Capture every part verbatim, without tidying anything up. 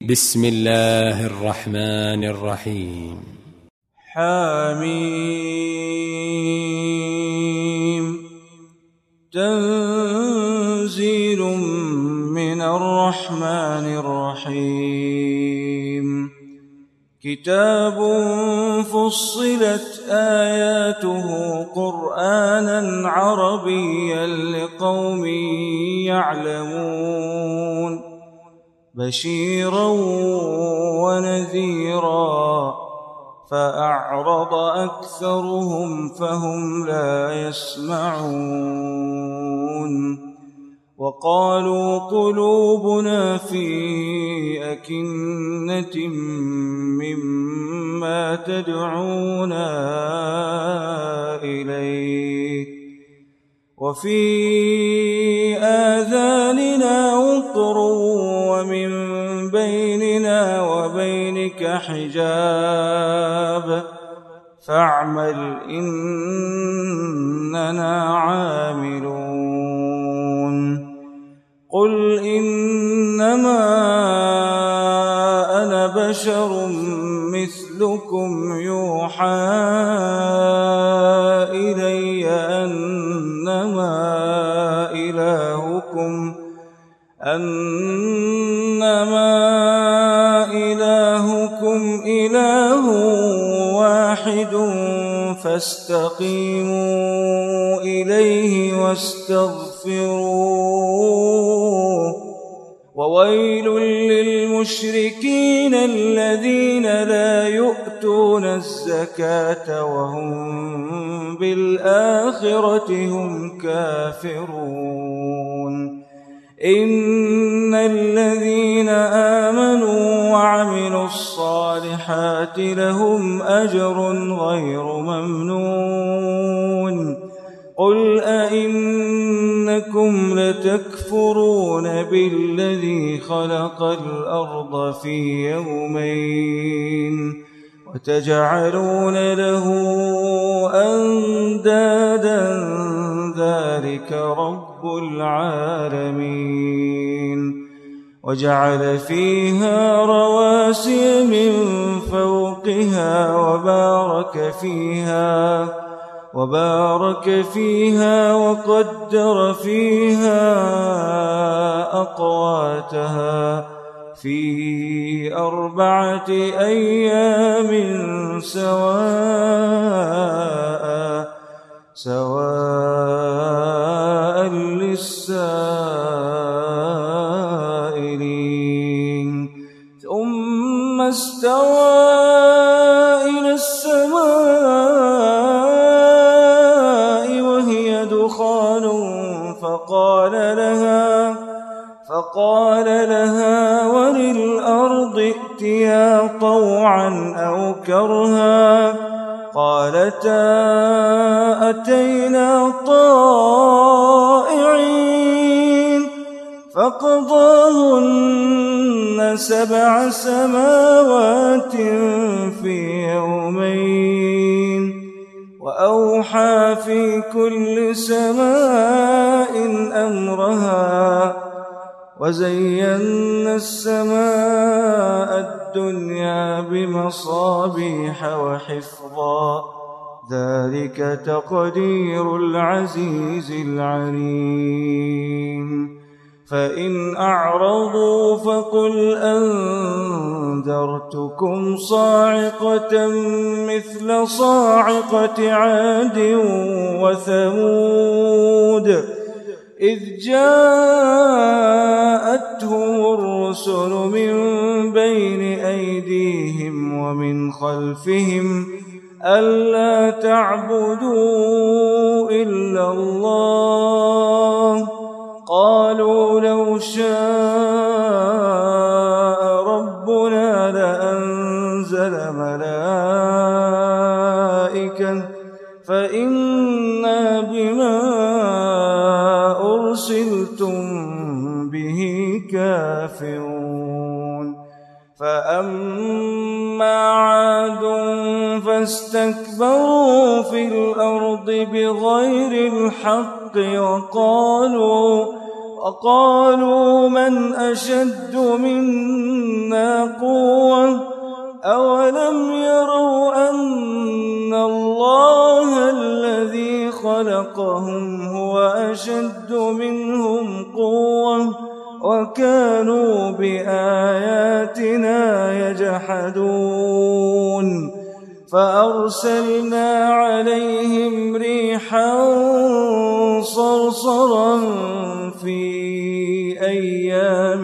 بسم الله الرحمن الرحيم. حميم. تنزيل من الرحمن الرحيم. كتاب فصلت آياته قرآنا عربيا لقوم يعلمون بشيرا ونذيرا فأعرض أكثرهم فهم لا يسمعون وقالوا قلوبنا في أكنة مما تدعونا إليه وفي آذاننا وقر ومن بيننا وبينك حجاب فاعمل إننا عاملون. قل إنما أنا بشر مثلكم يوحى إلي أنما إلهكم أنما إلهكم إله واحد فاستقيموا إليه واستغفروه وويل للمشركين الذين لا يؤتون الزكاة وهم بالآخرة هم كافرون. إن الذين آمنوا وعملوا الصالحات لهم أجر غير ممنون. قل أئنكم لتكفرون بالذي خلق الأرض في يومين وتجعلون له أندادا ذلك رب العالمين. وجعل فيها رواسي من فوقها وبارك فيها وبارك فيها وقدر فيها أقواتها في أربعة أيام سواء سواء للسائلين. ثم استوى إلى السماء وهي دخان فقال لها فقال لها وللأرض ائتيا طوعا أو كرها قالتا أتينا طائعين فقضاهن سبع سماوات في يومين وأوحى في كل سماء أمرها وزينا السماء الدنيا بمصابيح وحفظا ذلك تقدير العزيز العليم. فإن أعرضوا فقل أنذرتكم صاعقة مثل صاعقة عاد وثمود إذ جاءتهم الرسل من بين أيديهم ومن خلفهم ألا تعبدوا إلا الله قالوا لو شاء ربنا لأنزل ملائكة فإنا بما أرسلتم به كافرون. فأما عاد فاستكبروا في الأرض بغير الحق وقالوا وقالوا من أشد منا منا قوة أولم يروا أن الله الذي خلقهم هو أشد منهم قوة وكانوا بآياتنا يجحدون فأرسلنا عليهم ريحا صرصرا في أيام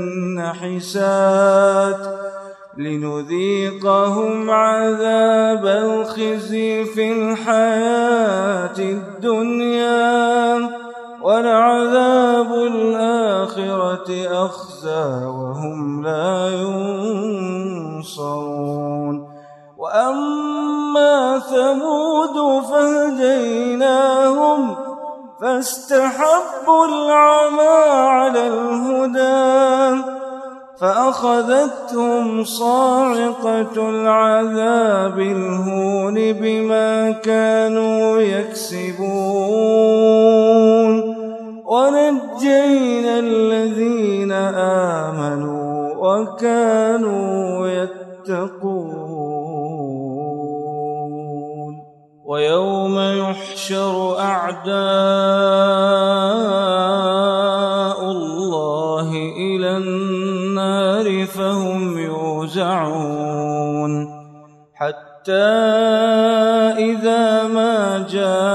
نحسات لنذيقهم عذاب الخزي في الحياة الدنيا ولعذاب الآخرة أخزى وهم لا ينصرون وأما ثمود فهديناهم فاستحبوا العمى على الهدى فأخذتهم صاعقة العذاب الهون بما كانوا يكسبون ونجينا الذين آمنوا وكانوا يتقون ويوم يحشر أعداء الله إلى النار فهم يوزعون حتى إذا ما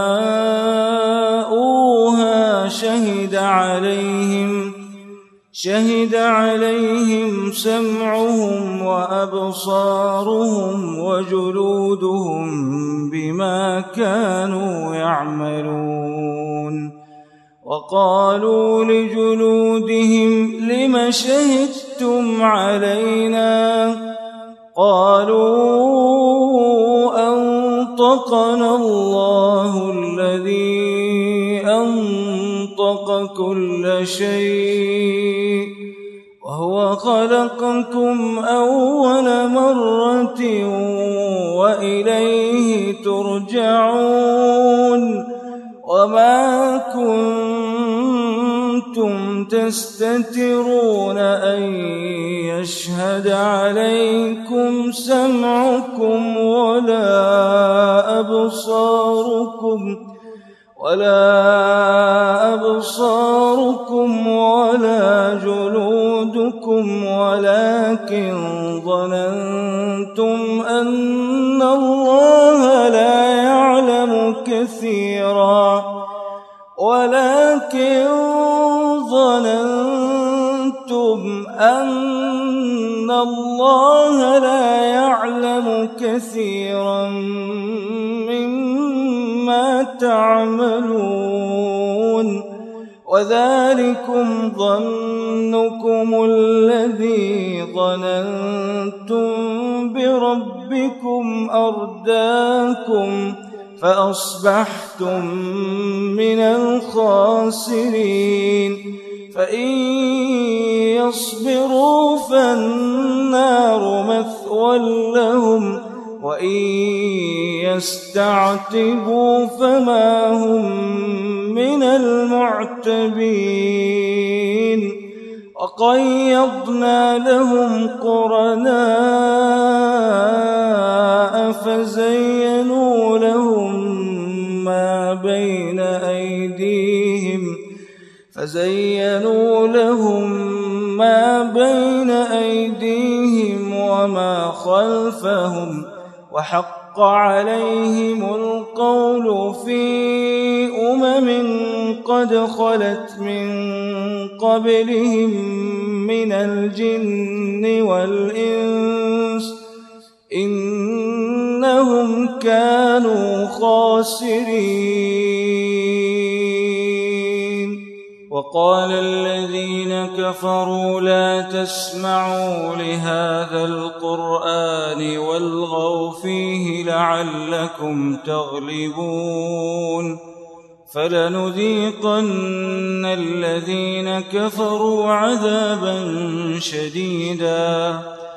جاءوها شهد عليهم شهد عليهم سمعهم وأبصارهم وجلودهم بما كانوا يعملون وقالوا لجلودهم لم شهدتم علينا قالوا أنطقنا الله الذي أنطق كل شيء وهو خلقكم أول مرة وإليه ترجعون وما كنتم تستترون أن يشهد عليكم سمعكم ولا أبصاركم ولا أبصاركم ولا جلودكم ولكن ظننتم أن الله لا يعلم كثيرا ولكن ظننتم أن الله لا يعلم كثيرا مما تعملون وذلكم ظنكم الذي ظننتم بربكم أرداكم فأصبحتم من الخاسرين فإن يصبروا فالنار مثوى لهم وإن يستعتبوا فما هم من المعتبين وقيضنا لهم قرناء فزينوا لهم ما بين أيديهم فزينوا لهم ما بين أيديهم وما خلفهم وحق عليهم القول في أمم قد خلت من قبلهم من الجن والإنس إنهم كانوا خاسرين وقال الذين كفروا لا تسمعوا لهذا القرآن والغوا فيه لعلكم تغلبون فلنذيقن الذين كفروا عذابا شديدا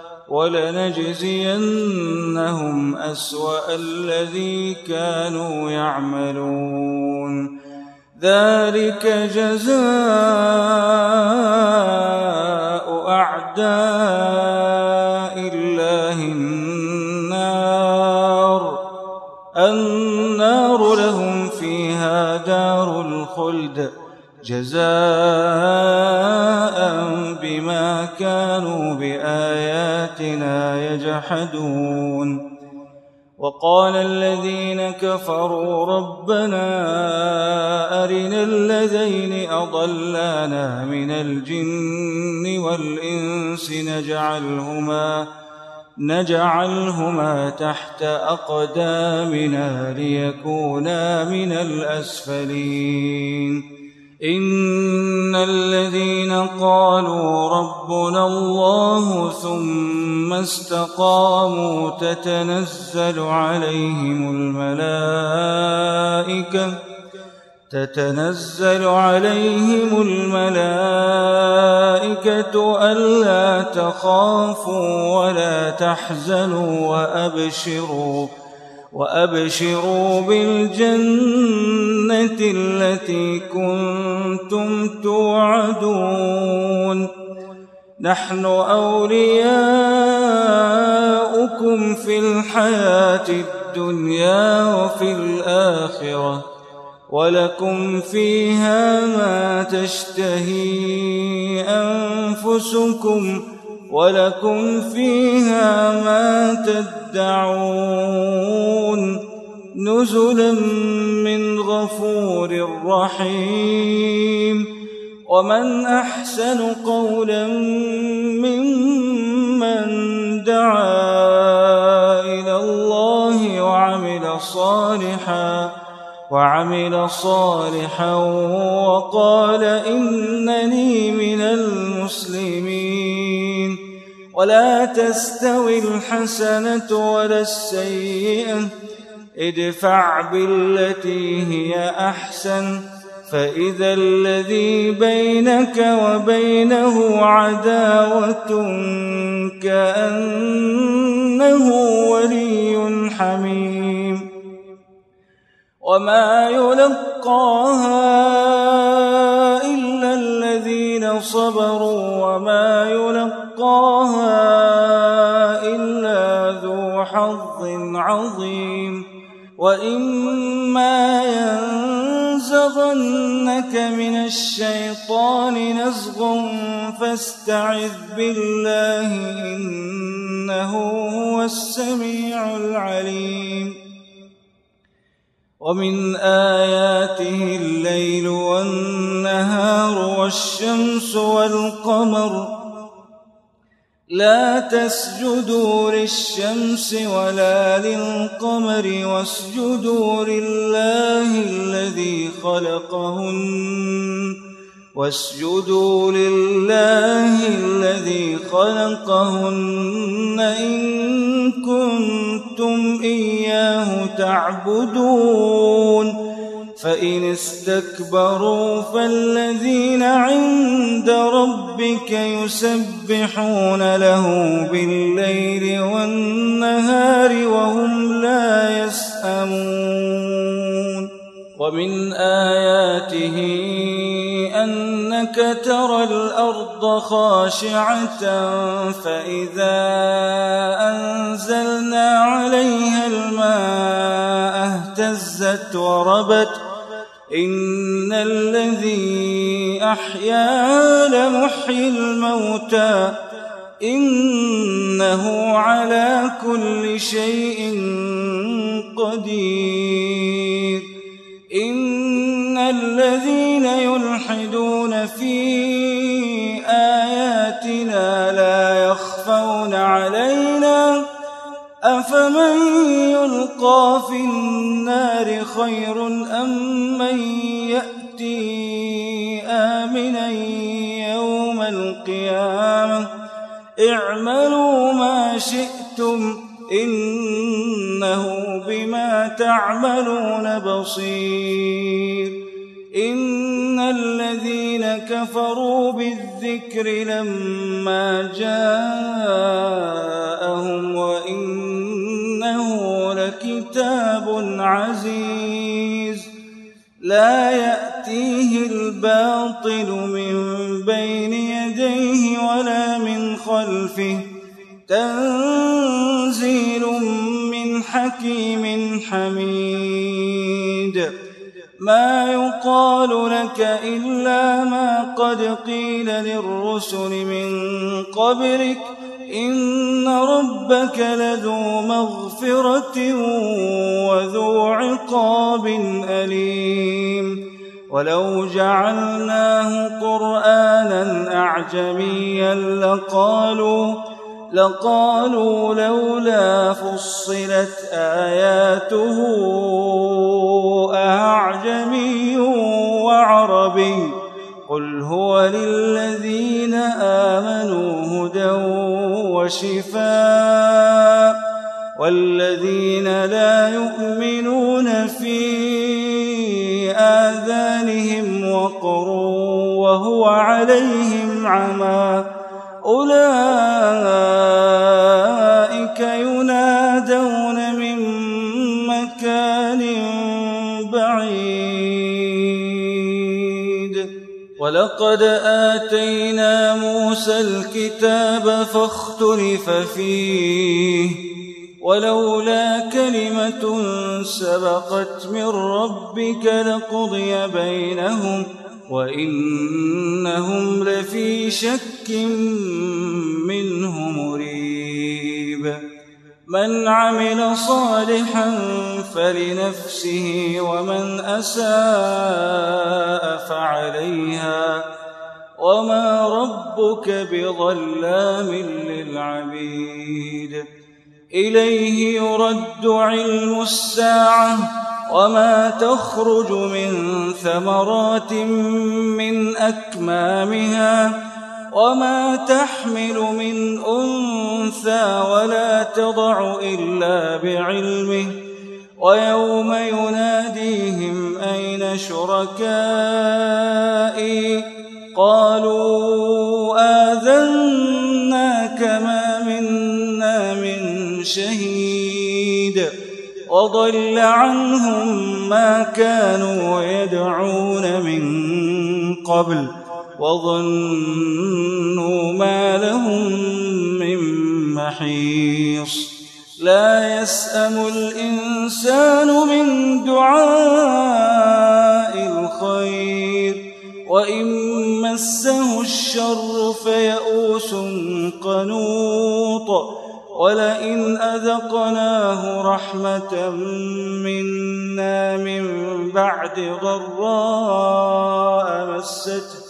ولنجزينهم أسوأ الذي كانوا يعملون ذلك جزاء أعداء الله النار النار لهم فيها دار الخلد جزاء بما كانوا بآياتنا يجحدون. وقال الذين كفروا ربنا أرنا الذين أضلانا من الجن والإنس نجعلهما نجعلهما تحت أقدامنا ليكونا من الأسفلين. إن الذين قالوا ربنا الله ثم استقاموا تتنزل عليهم الملائكة تتنزل عليهم الملائكة ألا تخافوا ولا تحزنوا وأبشروا وأبشروا بالجنة التي كنتم توعدون. نحن أولياؤكم في الحياة الدنيا وفي الآخرة ولكم فيها ما تشتهي أنفسكم ولكم فيها ما تدعون نزلا من غفور رحيم. ومن أحسن قولا ممن دعا إلى الله وعمل صالحا وعمل صالحا وقال إنني من المسلمين. ولا تستوي الحسنة ولا السيئة ادفع بالتي هي أحسن فإذا الذي بينك وبينه عداوة كأنه ولي حميم. وما يلقاها إلا الذين صبروا وما يلقاها إلا ذو حظ عظيم. وإما ينزغنك من الشيطان نزغ فاستعذ بالله إنه هو السميع العليم. ومن آياته الليل والنهار والشمس والقمر لا تسجدوا للشمس ولا للقمر واسجدوا لله الذي خلقهن واسجدوا لله الذي خلقهن إن كنتم إياه تعبدون. فإن استكبروا فالذين عند ربك يسبحون له بالليل والنهار وهم لا يسأمون. ومن آياته أنك ترى الأرض خاشعة فإذا أنزلنا عليها الماء اهتزت وربت إن الذي أحياها لمحيي الموتى إنه على كل شيء قدير. إن الذين يلحدون في آياتنا لا يخفون علينا أفمن يلقى في النار خير أم من يأتي آمنا يوم القيامة اعملوا ما شئتم إنه بما تعملون بصير. إن الذين كفروا بالذكر لما جاءهم وإنه لكتاب عزيز لا يأتيه الباطل من بين يديه ولا من تنزيل من حكيم حميد ما يقال لك إلا ما قد قيل للرسل من قبلك إن ربك لذو مغفرة وذو عقاب أليم ولو جعلناه قرآنا أعجميا لقالوا لقالوا لولا فصلت آياته أعجمي وعربي قل هو للذين آمنوا هدى وشفاء والذين لا يؤمنون في آذانهم وقر وهو عليهم عمى أولئك ينادون من مكان بعيد ولقد آتينا موسى الكتاب فاختلف فيه ولولا كلمة سبقت من ربك لقضي بينهم وإنهم لفي شك منه مريب من عمل صالحا فلنفسه ومن أساء فعليها وما ربك بظلام للعبيد إليه يرد علم الساعة وما تخرج من ثمرات من أكمامها وما تحمل من أنثى ولا تضع إلا بعلمه ويوم يناديهم أين شركائي قالوا آذناك ما منا من شهيد وضل عنهم ما كانوا يدعون من قبل وظنوا ما لهم من محيص لا يسأم الإنسان من دعاء الخير وإن مسه الشر فيئوس قنوط ولئن أذقناه رحمة منا من بعد ضراء مسته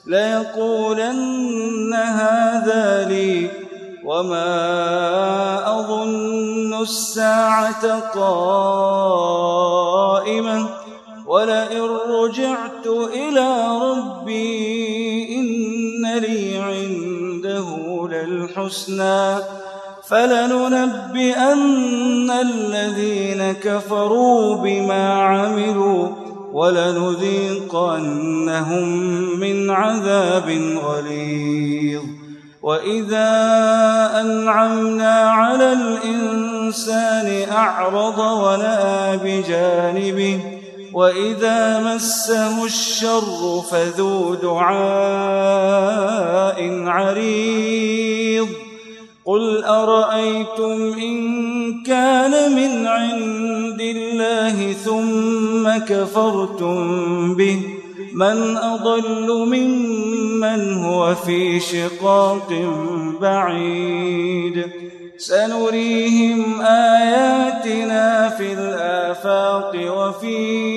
ليقولن هذا لي وما أظن الساعة قائمة ولئن رجعت إلى ربي إن لي عنده للحسنى فلننبئن الذين كفروا بما عملوا ولنذيقنهم من عذاب غليظ وإذا أنعمنا على الإنسان أعرض ونأى بجانبه وإذا مسه الشر فذو دعاء عريض قل أرأيتم إن كان من عند الله ثم كفرتم به من أضل ممن هو في شقاق بعيد سنريهم آياتنا في الآفاق وفي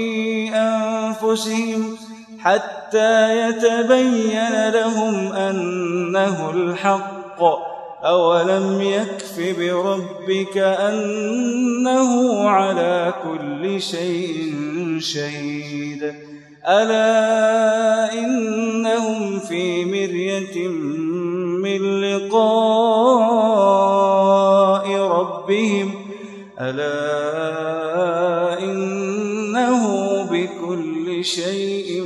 أنفسهم حتى يتبين لهم أنه الحق أولم يكف بربك أنه على كل شيء شهيد ألا إنهم في مرية من لقاء ربهم ألا إنه بكل شيء